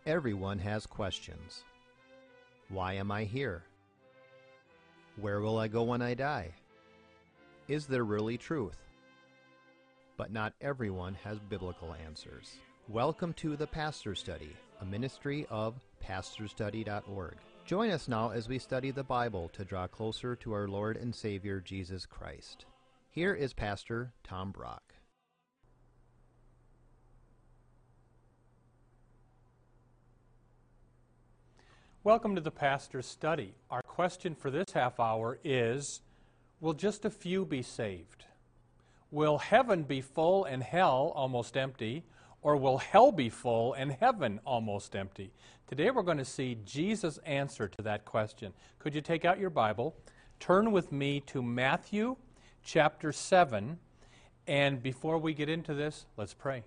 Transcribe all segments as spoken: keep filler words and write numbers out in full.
Everyone has questions. Why am I here? Where will I go when I die? Is there really truth? But not everyone has biblical answers. Welcome to the Pastor Study, a ministry of pastor study dot org. Join us now as we study the Bible to draw closer to our Lord and Savior Jesus Christ. Here is Pastor Tom Brock. Welcome to the Pastor's Study. Our question for this half hour is, will just a few be saved? Will heaven be full and hell almost empty? Or will hell be full and heaven almost empty? Today we're going to see Jesus' answer to that question. Could you take out your Bible, turn with me to Matthew chapter seven, and before we get into this, let's pray.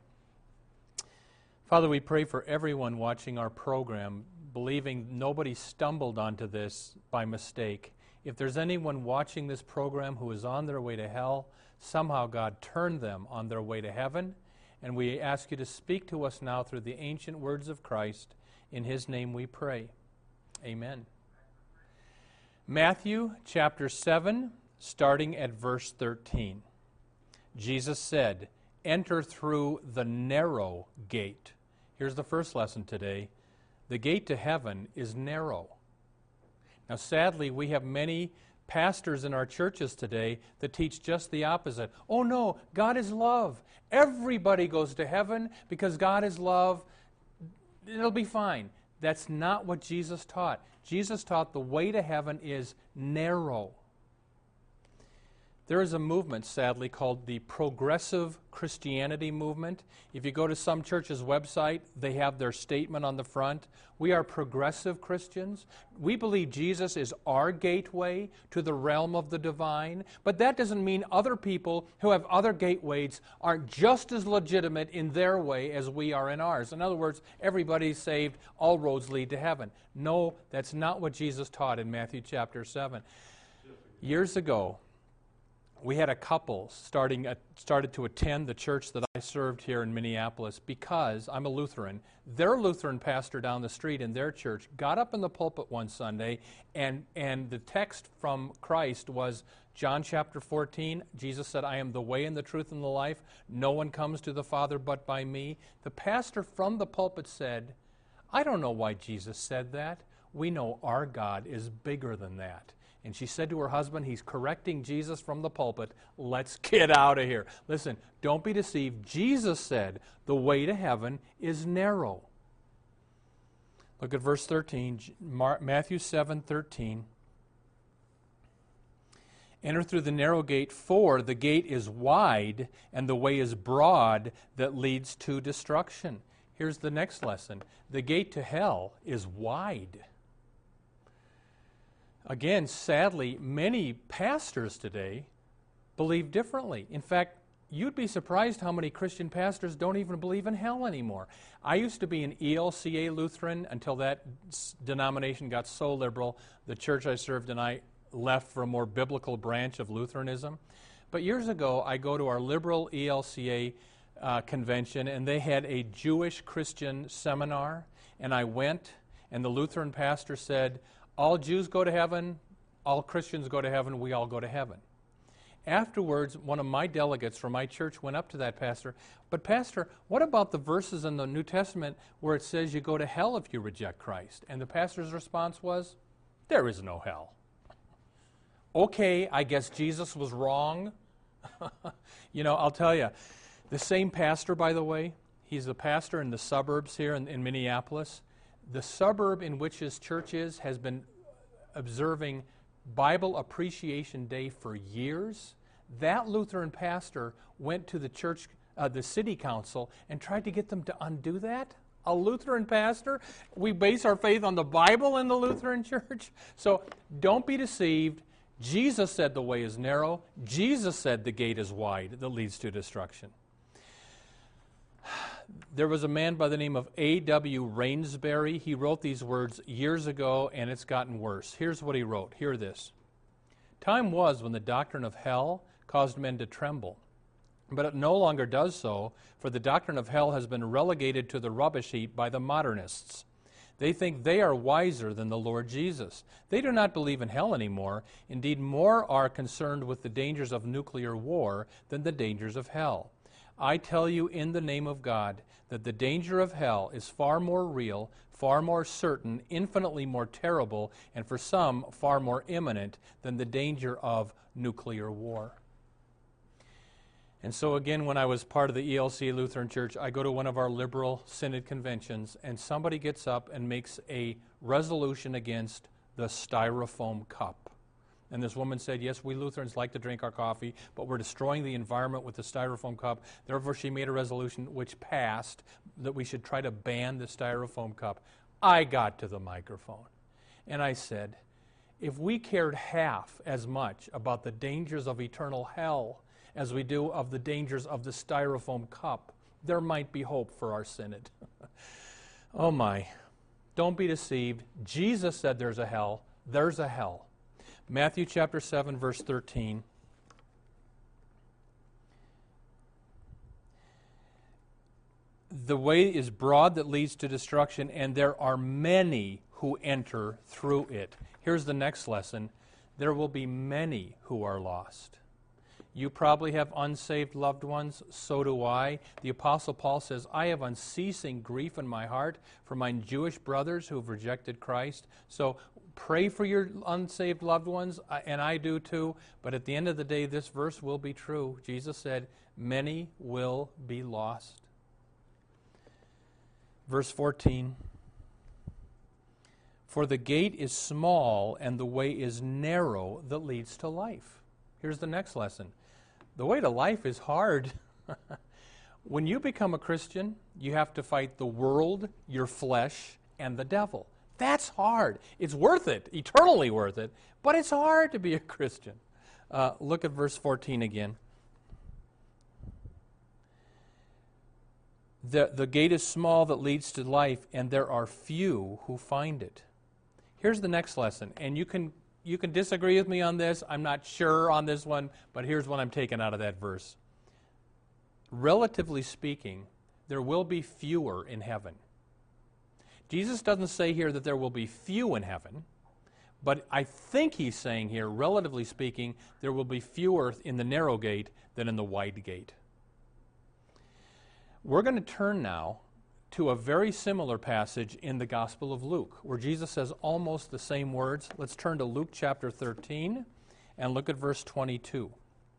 Father, we pray for everyone watching our program, believing nobody stumbled onto this by mistake. If there's anyone watching this program who is on their way to hell, somehow God turned them on their way to heaven. And we ask you to speak to us now through the ancient words of Christ. In His name we pray. Amen. Matthew chapter seven, starting at verse thirteen. Jesus said, "Enter through the narrow gate." Here's the first lesson today. The gate to heaven is narrow. Now, sadly, we have many pastors in our churches today that teach just the opposite. Oh no, God is love. Everybody goes to heaven because God is love. It'll be fine. That's not what Jesus taught. Jesus taught the way to heaven is narrow. There is a movement, sadly, called the Progressive Christianity movement. If you go to some church's website, they have their statement on the front. We are progressive Christians. We believe Jesus is our gateway to the realm of the divine. But that doesn't mean other people who have other gateways aren't just as legitimate in their way as we are in ours. In other words, everybody's saved, all roads lead to heaven. No, that's not what Jesus taught in Matthew chapter seven. Years ago, we had a couple starting at, started to attend the church that I served here in Minneapolis because I'm a Lutheran. Their Lutheran pastor down the street in their church got up in the pulpit one Sunday, and, and the text from Christ was John chapter fourteen. Jesus said, "I am the way and the truth and the life. No one comes to the Father but by me." The pastor from the pulpit said, "I don't know why Jesus said that. We know our God is bigger than that." And she said to her husband, he's correcting Jesus from the pulpit, "Let's get out of here." Listen, don't be deceived. Jesus said the way to heaven is narrow. Look at verse thirteen, Matthew seven thirteen. "Enter through the narrow gate, for the gate is wide and the way is broad that leads to destruction." Here's the next lesson. The gate to hell is wide. Again, sadly, many pastors today believe differently. In fact, you'd be surprised how many Christian pastors don't even believe in hell anymore. I used to be an E L C A Lutheran until that denomination got so liberal. The church I served and I left for a more biblical branch of Lutheranism. But years ago, I go to our liberal E L C A uh, convention, and they had a Jewish Christian seminar, and I went, and the Lutheran pastor said, "All Jews go to heaven, all Christians go to heaven, we all go to heaven." Afterwards, one of my delegates from my church went up to that pastor, "But Pastor, what about the verses in the New Testament where it says you go to hell if you reject Christ?" And the pastor's response was, "There is no hell." Okay, I guess Jesus was wrong. You know, I'll tell you, the same pastor, by the way, he's the pastor in the suburbs here in, in Minneapolis. The suburb in which his church is has been observing Bible Appreciation Day for years. That Lutheran pastor went to the church, uh, the city council, and tried to get them to undo that. A Lutheran pastor? We base our faith on the Bible in the Lutheran church. So don't be deceived. Jesus said the way is narrow. Jesus said the gate is wide that leads to destruction. There was a man by the name of A W Rainsbury. He wrote these words years ago, and it's gotten worse. Here's what he wrote. Hear this. "Time was when the doctrine of hell caused men to tremble. But it no longer does so, for the doctrine of hell has been relegated to the rubbish heap by the modernists. They think they are wiser than the Lord Jesus. They do not believe in hell anymore. Indeed, more are concerned with the dangers of nuclear war than the dangers of hell. I tell you in the name of God that the danger of hell is far more real, far more certain, infinitely more terrible, and for some far more imminent than the danger of nuclear war. And so again, when I was part of the E L C A Lutheran Church, I go to one of our liberal synod conventions, and somebody gets up and makes a resolution against the styrofoam cup. And this woman said, yes, we Lutherans like to drink our coffee, but we're destroying the environment with the styrofoam cup. Therefore, she made a resolution which passed that we should try to ban the styrofoam cup. I got to the microphone, and I said, if we cared half as much about the dangers of eternal hell as we do of the dangers of the styrofoam cup, there might be hope for our synod. Oh my. Don't be deceived. Jesus said there's a hell. There's a hell. Matthew chapter seven, verse thirteen. The way is broad that leads to destruction, and there are many who enter through it. Here's the next lesson. There will be many who are lost. You probably have unsaved loved ones, so do I. The Apostle Paul says, I have unceasing grief in my heart for my Jewish brothers who have rejected Christ. So pray for your unsaved loved ones, and I do too. But at the end of the day, this verse will be true. Jesus said, many will be lost. Verse fourteen. For the gate is small and the way is narrow that leads to life. Here's the next lesson. The way to life is hard. When you become a Christian, you have to fight the world, your flesh, and the devil. That's hard. It's worth it, eternally worth it, but it's hard to be a Christian. Uh, look at verse fourteen again. The, the gate is small that leads to life, and there are few who find it. Here's the next lesson, and you can you can disagree with me on this. I'm not sure on this one, but here's what I'm taking out of that verse. Relatively speaking, there will be fewer in heaven. Jesus doesn't say here that there will be few in heaven, but I think he's saying here, relatively speaking, there will be fewer in the narrow gate than in the wide gate. We're going to turn now to a very similar passage in the Gospel of Luke, where Jesus says almost the same words. Let's turn to Luke chapter thirteen and look at verse twenty-two.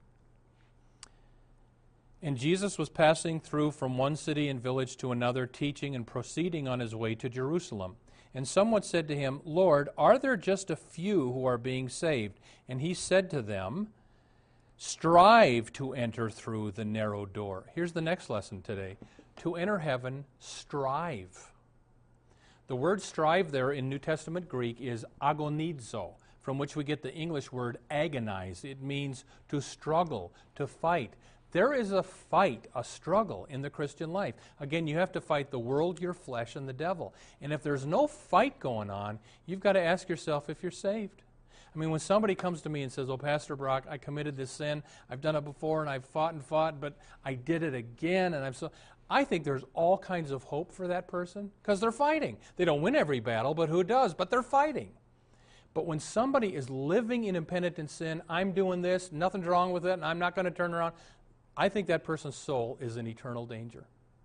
And Jesus was passing through from one city and village to another, teaching and proceeding on his way to Jerusalem. And someone said to him, Lord, are there just a few who are being saved? And he said to them, strive to enter through the narrow door. Here's the next lesson today. To enter heaven, strive. The word strive there in New Testament Greek is agonizo, from which we get the English word agonize. It means to struggle, to fight. There is a fight, a struggle in the Christian life. Again, you have to fight the world, your flesh, and the devil. And if there's no fight going on, you've got to ask yourself if you're saved. I mean, when somebody comes to me and says, oh, Pastor Brock, I committed this sin. I've done it before, and I've fought and fought, but I did it again, and I'm so... I think there's all kinds of hope for that person because they're fighting. They don't win every battle, but who does? But they're fighting. But when somebody is living in impenitent sin, I'm doing this, nothing's wrong with it, and I'm not going to turn around, I think that person's soul is in eternal danger.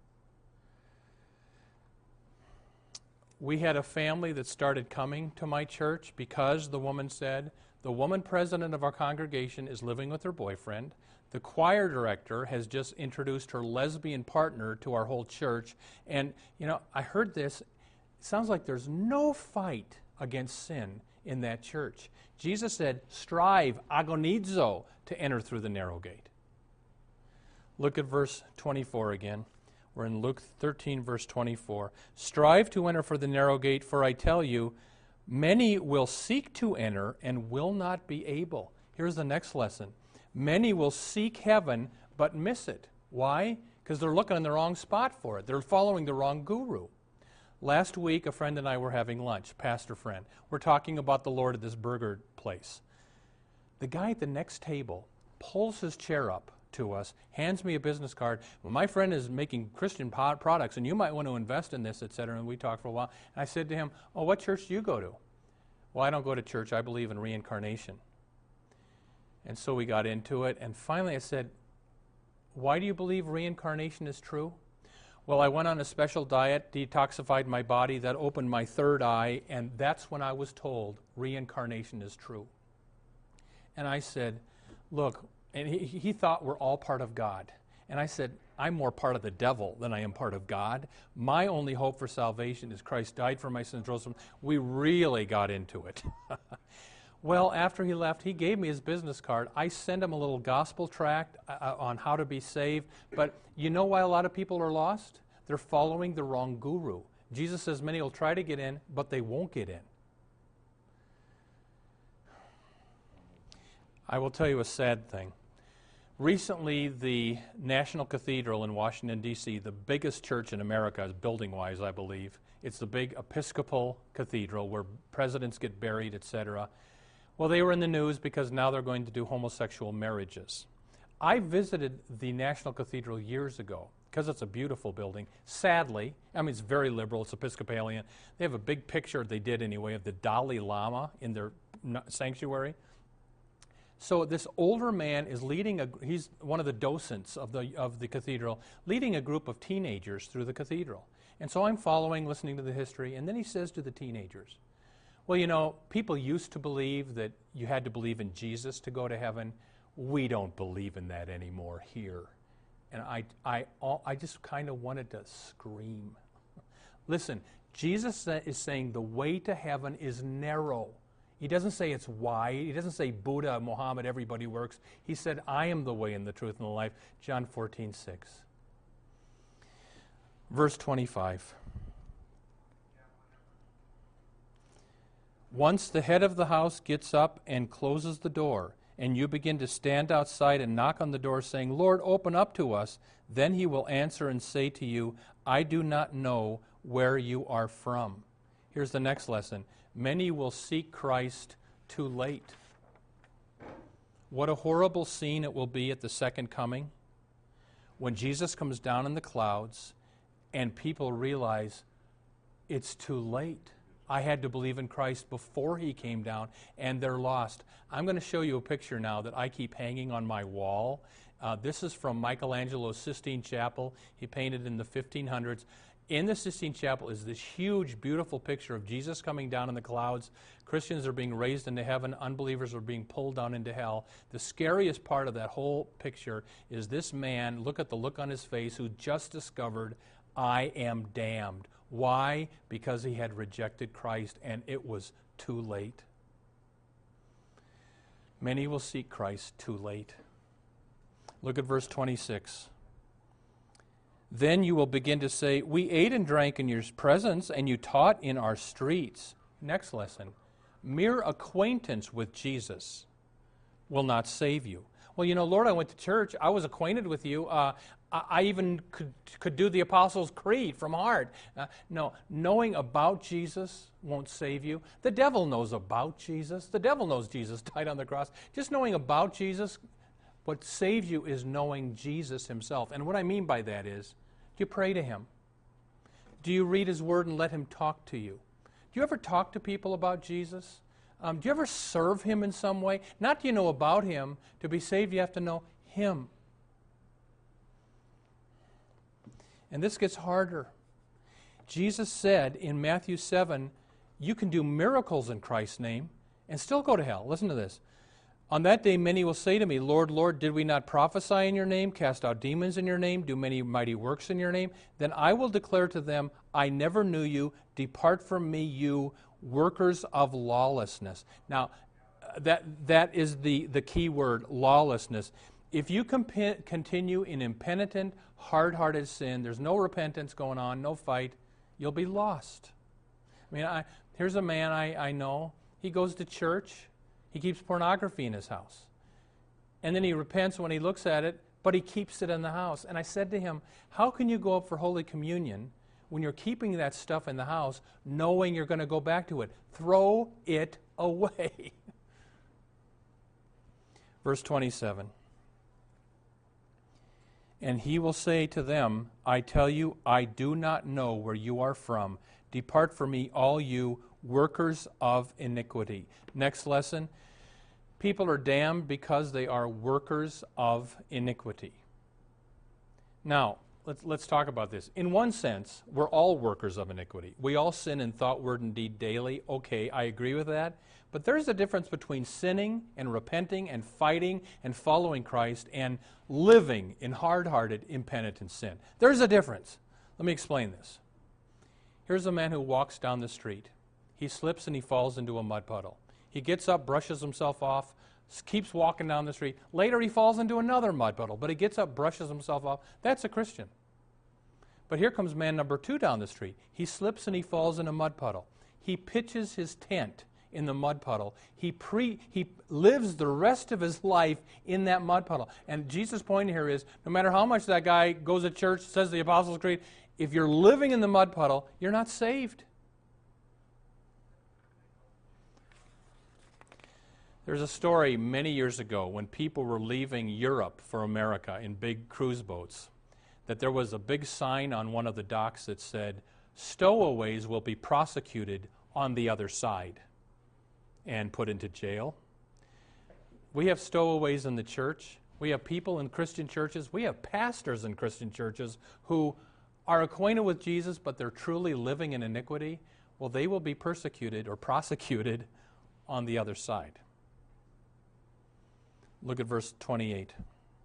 We had a family that started coming to my church because the woman said, the woman president of our congregation is living with her boyfriend. The choir director has just introduced her lesbian partner to our whole church. And, you know, I heard this. It sounds like there's no fight against sin in that church. Jesus said, strive, agonizo, to enter through the narrow gate. Look at verse twenty-four again. We're in Luke thirteen, verse twenty-four. Strive to enter for the narrow gate, for I tell you, many will seek to enter and will not be able. Here's the next lesson. Many will seek heaven but miss it. Why? Because they're looking in the wrong spot for it. They're following the wrong guru. Last week, a friend and I were having lunch, pastor friend. We're talking about the Lord at this burger place. The guy at the next table pulls his chair up to us, hands me a business card. Well, my friend is making Christian po- products, and you might want to invest in this, et cetera. And we talked for a while. And I said to him, oh, what church do you go to? Well, I don't go to church. I believe in reincarnation. And so we got into it. And finally I said, why do you believe reincarnation is true? Well, I went on a special diet, detoxified my body, that opened my third eye, and that's when I was told reincarnation is true. And I said, look, and he, he thought we're all part of God. And I said, I'm more part of the devil than I am part of God. My only hope for salvation is Christ died for my sins, rose from. We really got into it. Well, after he left, he gave me his business card. I sent him a little gospel tract uh, on how to be saved. But you know why a lot of people are lost? They're following the wrong guru. Jesus says many will try to get in, but they won't get in. I will tell you a sad thing. Recently, the National Cathedral in Washington, D C, the biggest church in America, building-wise, I believe. It's the big Episcopal Cathedral where presidents get buried, et cetera. Well, they were in the news because now they're going to do homosexual marriages. I visited the National Cathedral years ago because it's a beautiful building. Sadly, I mean, it's very liberal. It's Episcopalian. They have a big picture, they did anyway, of the Dalai Lama in their sanctuary. So this older man is leading a, he's one of the docents of the of the cathedral, leading a group of teenagers through the cathedral. And so I'm following, listening to the history, and then he says to the teenagers, well, you know, people used to believe that you had to believe in Jesus to go to heaven. We don't believe in that anymore here. And I, I, I just kind of wanted to scream. Listen, Jesus is saying the way to heaven is narrow. He doesn't say it's wide. He doesn't say Buddha, Muhammad, everybody works. He said, I am the way and the truth and the life. John fourteen six. Verse twenty-five. Once the head of the house gets up and closes the door, and you begin to stand outside and knock on the door saying, Lord, open up to us, then he will answer and say to you, I do not know where you are from. Here's the next lesson. Many will seek Christ too late. What a horrible scene it will be at the second coming when Jesus comes down in the clouds and people realize it's too late. I had to believe in Christ before he came down, and they're lost. I'm going to show you a picture now that I keep hanging on my wall. Uh, this is from Michelangelo's Sistine Chapel. He painted in the fifteen hundreds. In the Sistine Chapel is this huge, beautiful picture of Jesus coming down in the clouds. Christians are being raised into heaven. Unbelievers are being pulled down into hell. The scariest part of that whole picture is this man, look at the look on his face, who just discovered, I am damned. Why? Because he had rejected Christ, and it was too late. Many will seek Christ too late. Look at verse twenty-six. Then you will begin to say, we ate and drank in your presence, and you taught in our streets. Next lesson. Mere acquaintance with Jesus will not save you. Well, you know, Lord, I went to church. I was acquainted with you. Uh, I, I even could, could do the Apostles' Creed from heart. Uh, no, knowing about Jesus won't save you. The devil knows about Jesus. The devil knows Jesus died on the cross. Just knowing about Jesus, what saves you is knowing Jesus himself. And what I mean by that is, do you pray to him? Do you read his word and let him talk to you? Do you ever talk to people about Jesus? Um, do you ever serve him in some way? Not do you know about him. To be saved, you have to know him. And this gets harder. Jesus said in Matthew seven, you can do miracles in Christ's name and still go to hell. Listen to this. On that day many will say to me, Lord, Lord, did we not prophesy in your name, cast out demons in your name, do many mighty works in your name? Then I will declare to them, I never knew you. Depart from me, you workers of lawlessness. Now, that that is the, the key word, lawlessness. If you comp- continue in impenitent, hard-hearted sin, there's no repentance going on, no fight, you'll be lost. I mean, I, here's a man I, I know. He goes to church. He keeps pornography in his house. And then he repents when he looks at it, but he keeps it in the house. And I said to him, how can you go up for Holy Communion when you're keeping that stuff in the house, knowing you're going to go back to it? Throw it away. Verse twenty-seven. And he will say to them, I tell you, I do not know where you are from. Depart from me, all you workers of iniquity. Next lesson. People are damned because they are workers of iniquity. Now, let's, let's talk about this. In one sense, we're all workers of iniquity. We all sin in thought, word, and deed daily. Okay, I agree with that. But there's a difference between sinning and repenting and fighting and following Christ and living in hard-hearted, impenitent sin. There's a difference. Let me explain this. Here's a man who walks down the street. He slips and he falls into a mud puddle. He gets up, brushes himself off, keeps walking down the street. Later he falls into another mud puddle, but he gets up, brushes himself off. That's a Christian. But here comes man number two down the street. He slips and he falls in a mud puddle. He pitches his tent in the mud puddle. He pre he lives the rest of his life in that mud puddle. And Jesus' point here is, no matter how much that guy goes to church, says the Apostles' Creed, if you're living in the mud puddle, you're not saved. There's a story many years ago when people were leaving Europe for America in big cruise boats, that there was a big sign on one of the docks that said, stowaways will be prosecuted on the other side and put into jail. We have stowaways in the church. We have people in Christian churches. We have pastors in Christian churches who are acquainted with Jesus, but they're truly living in iniquity. Well, they will be persecuted or prosecuted on the other side. Look at verse twenty-eight.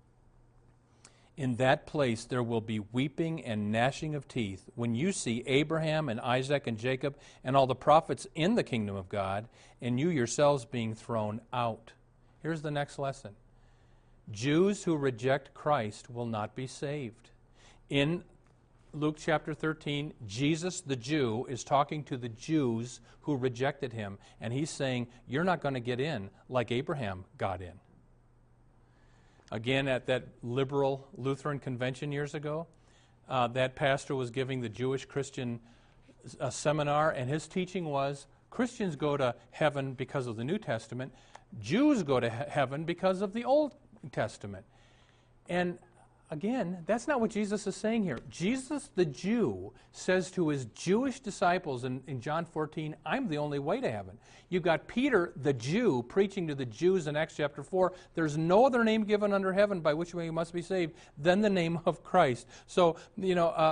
In that place there will be weeping and gnashing of teeth when you see Abraham and Isaac and Jacob and all the prophets in the kingdom of God, and you yourselves being thrown out. Here's the next lesson. Jews who reject Christ will not be saved. In Luke chapter thirteen, Jesus the Jew is talking to the Jews who rejected him, and he's saying, you're not going to get in like Abraham got in. Again, at that liberal Lutheran convention years ago, uh, that pastor was giving the Jewish Christian uh, seminar, and his teaching was, Christians go to heaven because of the New Testament, Jews go to he- heaven because of the Old Testament. And again, that's not what Jesus is saying here. Jesus the Jew says to his Jewish disciples in, in John fourteen, I'm the only way to heaven. You've got Peter the Jew preaching to the Jews in Acts chapter four. There's no other name given under heaven by which way you must be saved than the name of Christ. So, you know, uh,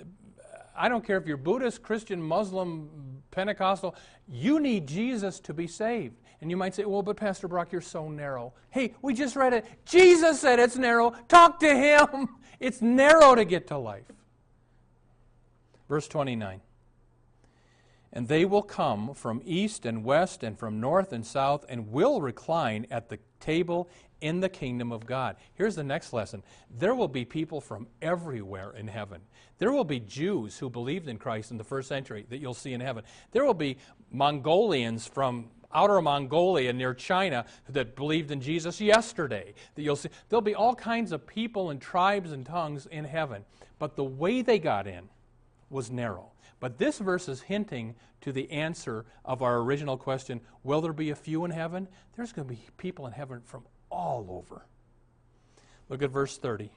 I don't care if you're Buddhist, Christian, Muslim, Pentecostal, you need Jesus to be saved. And you might say, well, but Pastor Brock, you're so narrow. Hey, we just read it. Jesus said it's narrow. Talk to him. It's narrow to get to life. Verse twenty-nine. And they will come from east and west and from north and south and will recline at the table in the kingdom of God. Here's the next lesson. There will be people from everywhere in heaven. There will be Jews who believed in Christ in the first century that you'll see in heaven. There will be Mongolians from outer Mongolia near China that believed in Jesus yesterday that you'll see. There'll be all kinds of people and tribes and tongues in heaven. But the way they got in was narrow. But this verse is hinting to the answer of our original question, will there be a few in heaven? There's going to be people in heaven from all over. Look at verse thirty.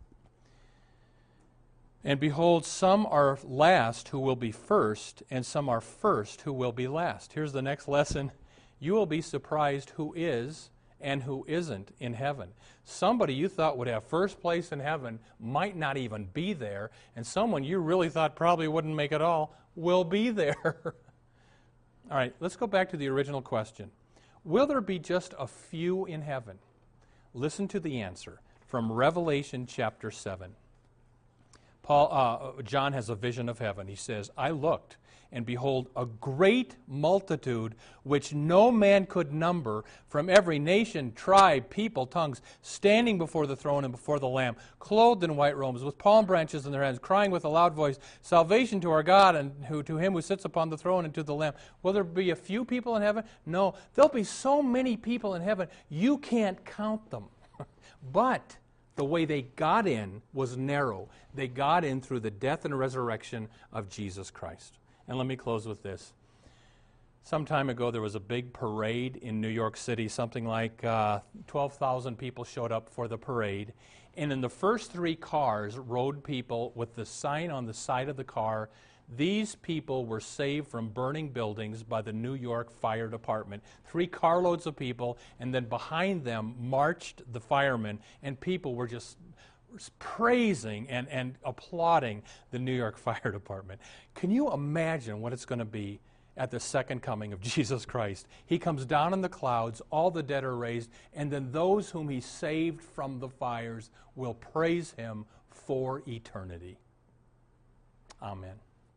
And behold, some are last who will be first, and some are first who will be last. Here's the next lesson. You will be surprised who is and who isn't in heaven. Somebody you thought would have first place in heaven might not even be there, and someone you really thought probably wouldn't make it all will be there. All right, let's go back to the original question. Will there be just a few in heaven? Listen to the answer from Revelation chapter seven. Paul, uh, John has a vision of heaven. He says, I looked, and behold, a great multitude which no man could number, from every nation, tribe, people, tongues, standing before the throne and before the Lamb, clothed in white robes, with palm branches in their hands, crying with a loud voice, salvation to our God and who, to him who sits upon the throne and to the Lamb. Will there be a few people in heaven? No. There'll be so many people in heaven, you can't count them. But the way they got in was narrow. They got in through the death and resurrection of Jesus Christ. And let me close with this. Some time ago, there was a big parade in New York City. Something like uh, twelve thousand people showed up for the parade. And in the first three cars rode people with the sign on the side of the car, "These people were saved from burning buildings by the New York Fire Department." Three carloads of people, and then behind them marched the firemen, and people were just praising and, and applauding the New York Fire Department. Can you imagine what it's going to be at the second coming of Jesus Christ? He comes down in the clouds, all the dead are raised, and then those whom he saved from the fires will praise him for eternity. Amen.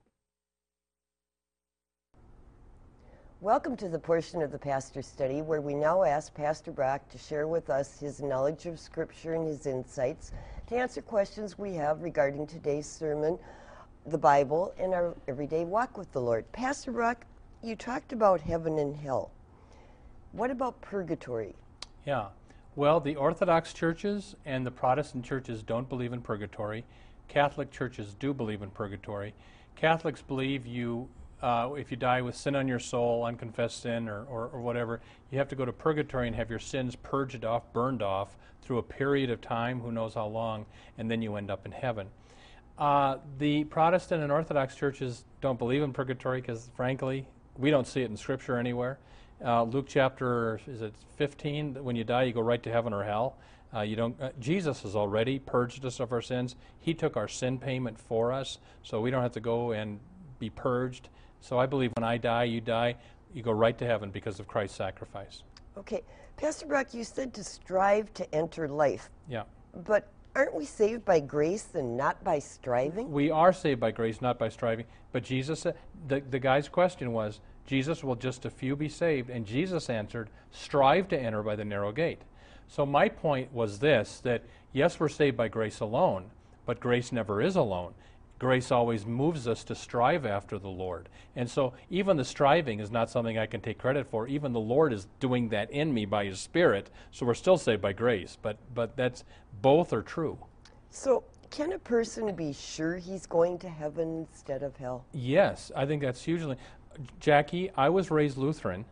Welcome to the portion of the Pastor Study where we now ask Pastor Brock to share with us his knowledge of Scripture and his insights to answer questions we have regarding today's sermon, the Bible, and our everyday walk with the Lord. Pastor Brock, you talked about heaven and hell. What about purgatory? Yeah. Well, the Orthodox churches and the Protestant churches don't believe in purgatory. Catholic churches do believe in purgatory. Catholics believe you Uh, if you die with sin on your soul, unconfessed sin, or, or, or whatever, you have to go to purgatory and have your sins purged off, burned off, through a period of time, who knows how long, and then you end up in heaven. Uh, the Protestant and Orthodox churches don't believe in purgatory because, frankly, we don't see it in Scripture anywhere. Uh, Luke chapter, is it fifteen? When you die, you go right to heaven or hell. Uh, you don't. Uh, Jesus has already purged us of our sins. He took our sin payment for us, so we don't have to go and be purged. So I believe when I die, you die, you go right to heaven because of Christ's sacrifice. Okay. Pastor Brock, you said to strive to enter life. Yeah. But aren't we saved by grace and not by striving? We are saved by grace, not by striving. But Jesus, uh, the, the guy's question was, Jesus, will just a few be saved? And Jesus answered, strive to enter by the narrow gate. So my point was this, that yes, we're saved by grace alone, but grace never is alone. Grace always moves us to strive after the Lord. And so even the striving is not something I can take credit for. Even the Lord is doing that in me by His Spirit, so we're still saved by grace. But but that's both are true. So can a person be sure he's going to heaven instead of hell? Yes, I think that's hugely. Jackie, I was raised Lutheran.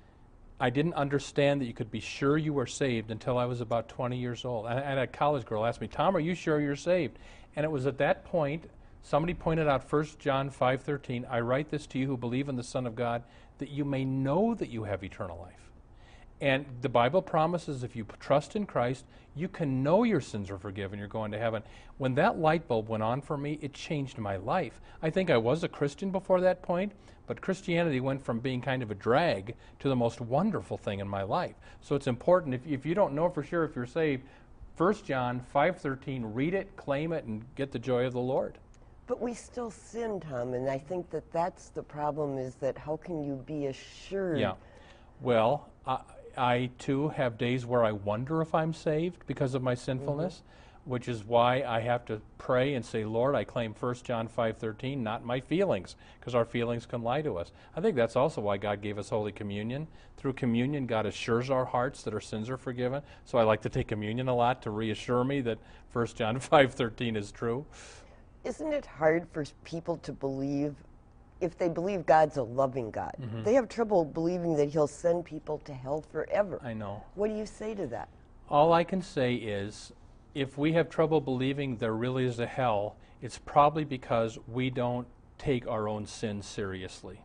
I didn't understand that you could be sure you were saved until I was about twenty years old. And I had a college girl ask me, Tom, are you sure you're saved? And it was at that point somebody pointed out First John five thirteen, I write this to you who believe in the Son of God, that you may know that you have eternal life. And the Bible promises if you trust in Christ, you can know your sins are forgiven, you're going to heaven. When that light bulb went on for me, it changed my life. I think I was a Christian before that point, but Christianity went from being kind of a drag to the most wonderful thing in my life. So it's important, if, if you don't know for sure if you're saved, First John five thirteen, read it, claim it, and get the joy of the Lord. But we still sin, Tom, and I think that that's the problem, is that how can you be assured? Yeah. Well, I, I too have days where I wonder if I'm saved because of my sinfulness, mm-hmm. which is why I have to pray and say, Lord, I claim First John five thirteen, not my feelings, because our feelings can lie to us. I think that's also why God gave us Holy Communion. Through communion, God assures our hearts that our sins are forgiven. So I like to take communion a lot to reassure me that First John five thirteen is true. Isn't it hard for people to believe, if they believe God's a loving God, mm-hmm. they have trouble believing that He'll send people to hell forever? I know. What do you say to that? All I can say is, if we have trouble believing there really is a hell, it's probably because we don't take our own sin seriously,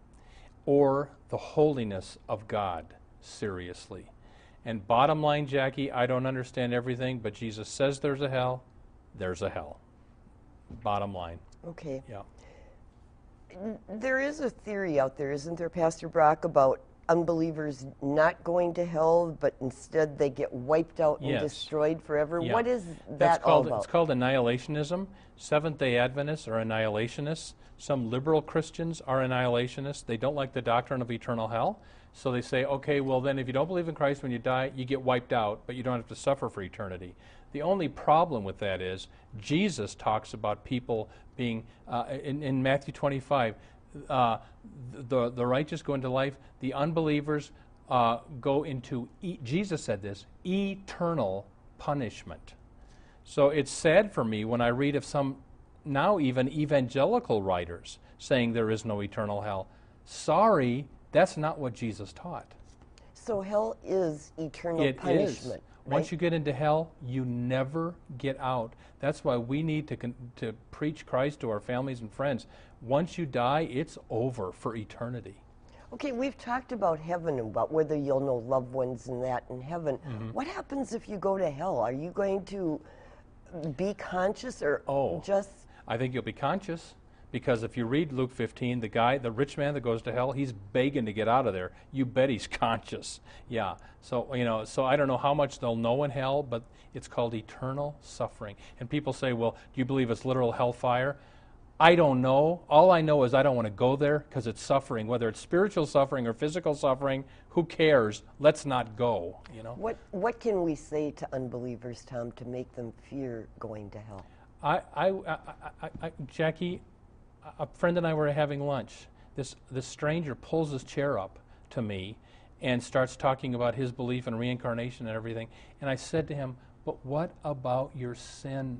or the holiness of God seriously. And bottom line, Jackie, I don't understand everything, but Jesus says there's a hell, there's a hell. Bottom line. Okay. Yeah. There is a theory out there, isn't there, Pastor Brock, about unbelievers not going to hell, but instead they get wiped out and yes. destroyed forever. Yeah. What is that That's all called, about? It's called annihilationism. Seventh-day Adventists are annihilationists. Some liberal Christians are annihilationists. They don't like the doctrine of eternal hell. So they say, okay, well then if you don't believe in Christ when you die, you get wiped out, but you don't have to suffer for eternity. The only problem with that is Jesus talks about people being, uh, in, in Matthew twenty-five, uh, the, the righteous go into life, the unbelievers uh, go into, e- Jesus said this, eternal punishment. So it's sad for me when I read of some, now even evangelical writers, saying there is no eternal hell. Sorry, That's not what Jesus taught. So hell is eternal It punishment. is. Right? Once you get into hell, you never get out. That's why we need to con- to preach Christ to our families and friends. Once you die, it's over for eternity. Okay, we've talked about heaven and about whether you'll know loved ones and that in heaven. Mm-hmm. What happens if you go to hell? Are you going to be conscious or Oh. just... I think you'll be conscious, because if you read Luke fifteen, the guy, the rich man that goes to hell, he's begging to get out of there. You bet he's conscious. Yeah. So, you know, so I don't know how much they'll know in hell, but it's called eternal suffering. And people say, well, do you believe it's literal hellfire? I don't know. All I know is I don't want to go there because it's suffering. Whether it's spiritual suffering or physical suffering, who cares? Let's not go, you know. What, what can we say to unbelievers, Tom, to make them fear going to hell? I, I, I, I, I, Jackie, a friend and I were having lunch. This, this stranger pulls his chair up to me and starts talking about his belief in reincarnation and everything. And I said to him, but what about your sin?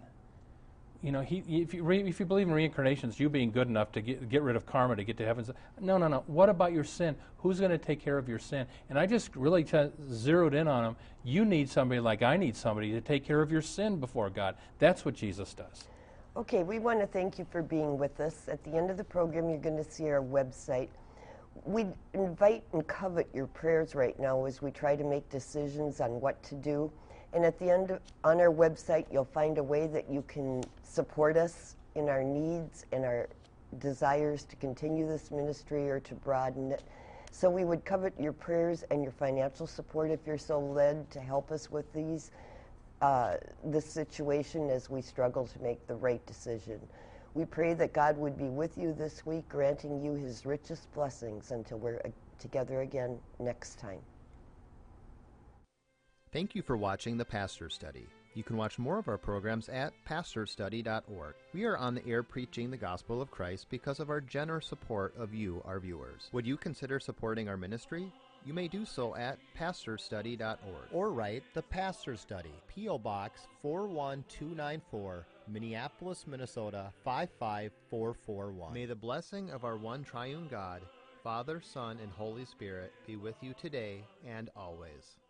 You know, he, if, you re, if you believe in reincarnation, it's you being good enough to get, get rid of karma to get to heaven. No, no, no. What about your sin? Who's going to take care of your sin? And I just really t- zeroed in on him. You need somebody like I need somebody to take care of your sin before God. That's what Jesus does. Okay, we want to thank you for being with us. At the end of the program, you're going to see our website. We invite and covet your prayers right now as we try to make decisions on what to do. And at the end, of, on our website, you'll find a way that you can support us in our needs and our desires to continue this ministry or to broaden it. So we would covet your prayers and your financial support if you're so led to help us with these, uh, this situation as we struggle to make the right decision. We pray that God would be with you this week, granting you his richest blessings until we're uh, together again next time. Thank you for watching The Pastor Study. You can watch more of our programs at pastor study dot org. We are on the air preaching the gospel of Christ because of our generous support of you, our viewers. Would you consider supporting our ministry? You may do so at pastor study dot org. Or write The Pastor Study, P O Box four one two nine four, Minneapolis, Minnesota five five four four one. May the blessing of our one triune God, Father, Son, and Holy Spirit be with you today and always.